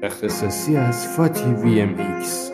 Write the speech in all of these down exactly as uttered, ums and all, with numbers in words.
اختصاصی از فاتی وی ام ایکس.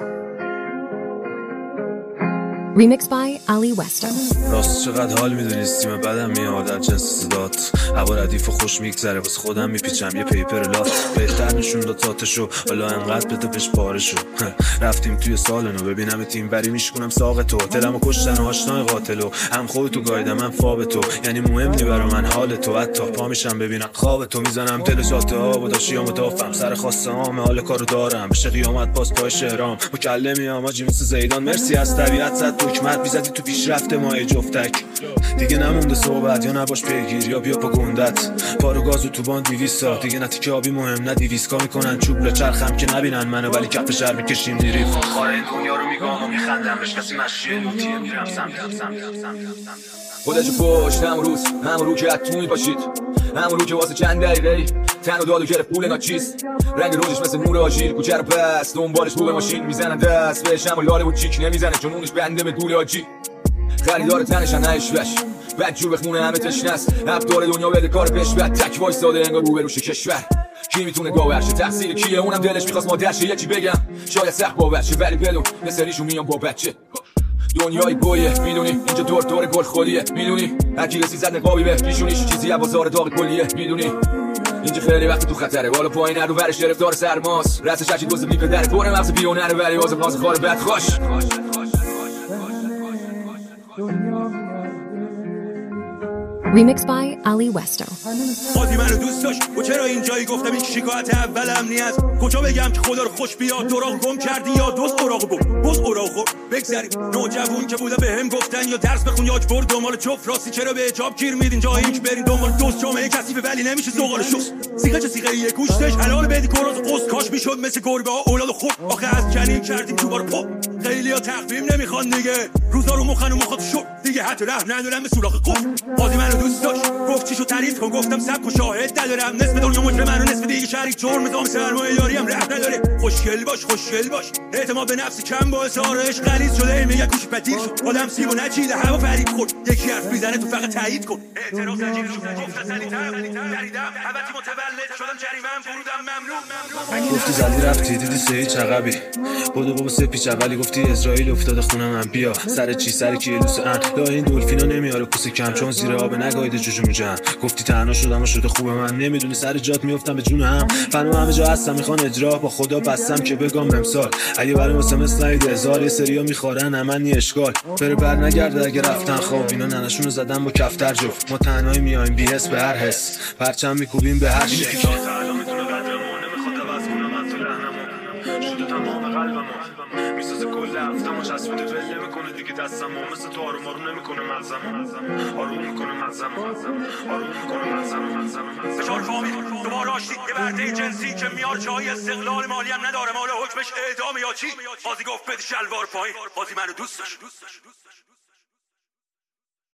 Remixed by Ali Westo. راست چقدر حال میدونستی من بدم میاد در جنس صدات، هوا ردیف و خوش میگذره واسه خودم میپیچم یه پیپر لات، بهتر نشون داد تاتشو حالا انقدر بده پیش پارشو. رفتیم توی سال نو ببینم تیم بری میشکنم ساق تو، دلمو کشتن و آشنای قاتلو، هم خودتو گایدم من فاب تو، یعنی مهم نی برا من حال تو، حتی پا میشم ببینم خواب تو، میزنم دل جاده ها و داشیامو دافم سر خواسته هام، حال کارو دارم بشه قیامت باز پای شهرام، مکلمیام آجی مثل زیدان، مرسی از طبیعت زد حکمت میزدی تو پیشرفت ما ای جفتک، دیگه نمونده صحبت یا نباش پیگیر یا بیا پا گندت، پارو گازو تو باند دیویس سا، دیگه نتیکه آبی مهم نه دیویسکا میکنن چوب لچرخم که نبینن منو، ولی کف شهر میکشیم دیریف خاره این دنیا رو میگام و میخندم بهش کسی مشیه لوتیه میرم سمت سمت خودشو پشت همون روز همون رو که اتونی باشید، همون رو که واسه چند دقیقه تن و داد و گرفت پول ناچیست، رنگ روزش مثل نور آژیر کوچه رو پس دنبالش بوب ماشین میزنن دست بهش، اما لاله و چیک نمیزنه چون اونش بنده به دور آجی، خریدار تنشن نشوش بد جور بخونه همه تشنست، هفتار دنیا بده کار پیش بد تک وایستاده انگار رو بروش کشور، کی میتونه گاورشه تقصیر کیه؟ اونم دلش میخواست مادرشه یکی بگم شاید سخت باورشه، ولی بدون یه سریشون میان با بچه دنیای گویه میدونی، اینجا دور دور گل خودیه میدونی، هرکی رسی زد نقابی به پیشونیش چیزی از بازار داغ کلیه میدونی، اینجا خیلی وقت تو خطره بالا پایین رو ورش گرفتار سرماس، رسش هرچی دوست بی پدره پر مغز بیونره ولی واسه باز خار بد خوش. Remixed by Ali Westo. قاضی منو دوست داشت و چرا اینجایی گفتم این شکایت اول امنیت، کجا بگم که خدا رو خوش بیاد دراغ گم کردی یا دوست اوراق بم بوز اوراق بگذریم نوجوان که بوده بهم گفتن یا درس بخون یا اجبر دنبال جفت راستی چرا به اجاب گیر میدین جایی که برین دنبال دوست جامعه کثیفه ولی نمیشه زغال شست سیغه چه سیغه یه گوشتش حلال بدی کراز قصد کاش میشد مثل گربه ها اولاد خود آخه از جنین کردیم تو بار پا خیلی ها تقویم نمیخوان دیگه روزا رو مخن و مخاط شد دیگه حتی رحم ندارم به سوراخ قف قاضی منو دوست داشت گفت چیشو تعریف کن گفتم سبک و شاهد ندارم نصف دنیا مجرم منو نصف دیگه شریک جرم نظام سرمایه داری هم رحم نداره خوشگل باش خوشگل باش اعتماد به نفس کم باعث آرایش غلیظ شده میگه کوش پدیر شد آدم سیب و نچیده هوا فرید خورد یکی حرف میزنه تو فقط تایید کن اعتراض نجیب شد گفت سلیتم دریدم البته متولد شدم جریمه‌ام فرودم ممنون گفتی زدی رفتی دیدی سه چقبی بودو بابا سه پیچ اولی گفتی اسرائیل افتاده خونم هم بیا سر چی سر کی لوس ان لا این دلفینا نمیاره کوسه کم چون زیر آب نگایده جوجو میجن گفتی تنها شدم و شده خوبه من نمیدونی سر جات میافتم به جون هم فنو همه جا هستم میخوان اجرا با خدا بستم که بگم امسال اگه برای واسه مثل هزار یه سریا میخورن من نی اشکال بره بر نگرده اگه رفتن خواب اینا ننشونو زدن با کفتر جفت ما تنهایی میایم بی حس به هر حس پرچم میکوبیم به هر شکل شده تمام قلبمو میسازه کل هفتمو چسبیده ول نمیکنه دیگه دستمو مثل تو آروم آروم نمیکنه مغزمو آروم میکنه مغزمو آروم میکنه مغزمو فشار فامیل دوباره آشتی یه برده جنسی که میار جای استقلال مالی هم نداره حالا حکمش اعدام یا چی قاضی گفت بده شلوار پایین قاضی منو دوست داشت